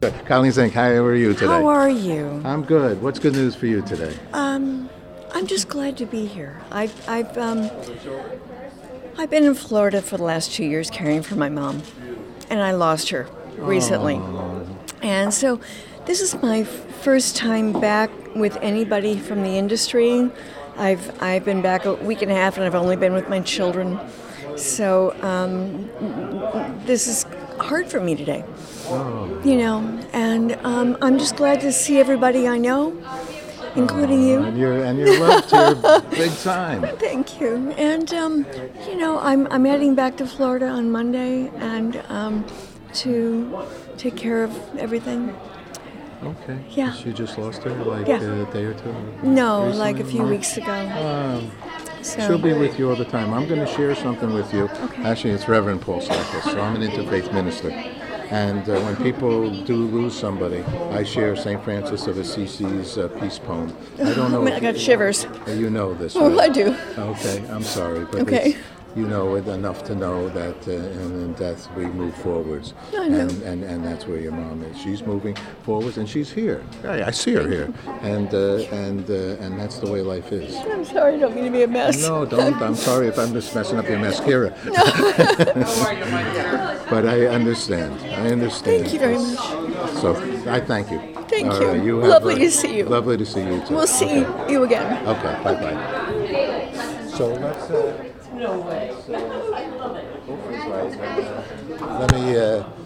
Colleen Zink, how are you today? How are you? I'm good. What's good news for you today? I'm just glad to be here. I've been in Florida for the last 2 years caring for my mom, and I lost her recently. And so this is my first time back with anybody from the industry. I've been back a week and a half, and I've only been with my children. So this is hard for me today. And I'm just glad to see everybody I know, including you. And you're loved here big time. Thank you. And I'm heading back to Florida on Monday, and to take care of everything. Okay. Yeah. You just lost her a day or two? No, recently? like a few weeks ago. She'll be with you all the time. I'm going to share something with you. Okay. Actually, it's Reverend Paul Sakis, so I'm an interfaith minister. And when people do lose somebody, I share St. Francis of Assisi's peace poem. I don't know. I got shivers. You know this, Oh, right? I do. Okay, I'm sorry, but Okay. you know it enough to know that in death we move forwards. I know. And that's where your mom is. She's moving forwards, and she's here. I see her here, and that's the way life is. I'm sorry, I don't mean to be a mess. No, don't. I'm sorry if I'm just messing up your mascara. But I understand. Thank you very much. So I thank you. Thank All you. right, Lovely to see you. Lovely to see you too. We'll see you again. Okay, bye-bye. So let's... let me...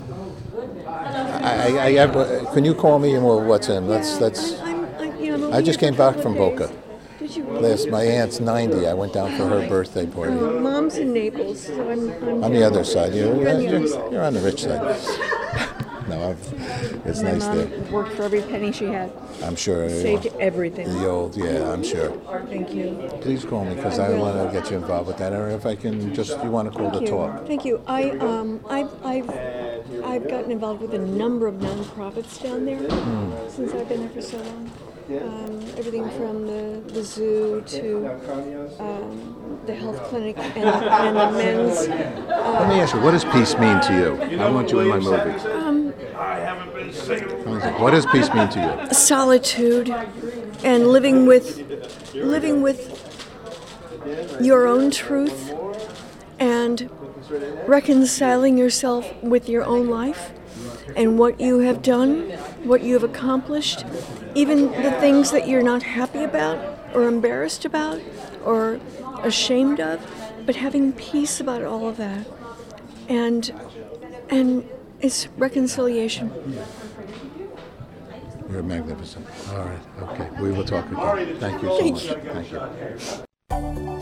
can you call me or what's in? I just came back from Boca. Did you really? My aunt's 90. I went down for her birthday party. Mom's in Naples, so I'm On the other side. You're on the other side. on the rich side. No, it's My nice mom there. worked for every penny she had. I'm sure. Saved everything. I'm sure. Thank you. Please call me because I want to get you involved with that. Or if I can you want to call to talk. Thank you. I've gotten involved with a number of nonprofits down there since I've been there for so long. Everything from the zoo to the health clinic and the men's. Let me ask you, what does peace mean to you? I want you in my movie. What does peace mean to you? Solitude and living with your own truth and reconciling yourself with your own life and what you have done, what you have accomplished, even the things that you're not happy about or embarrassed about or ashamed of, but having peace about all of that. And it's reconciliation. You're magnificent. All right. Okay. We will talk again. Thank you so much. Thank you.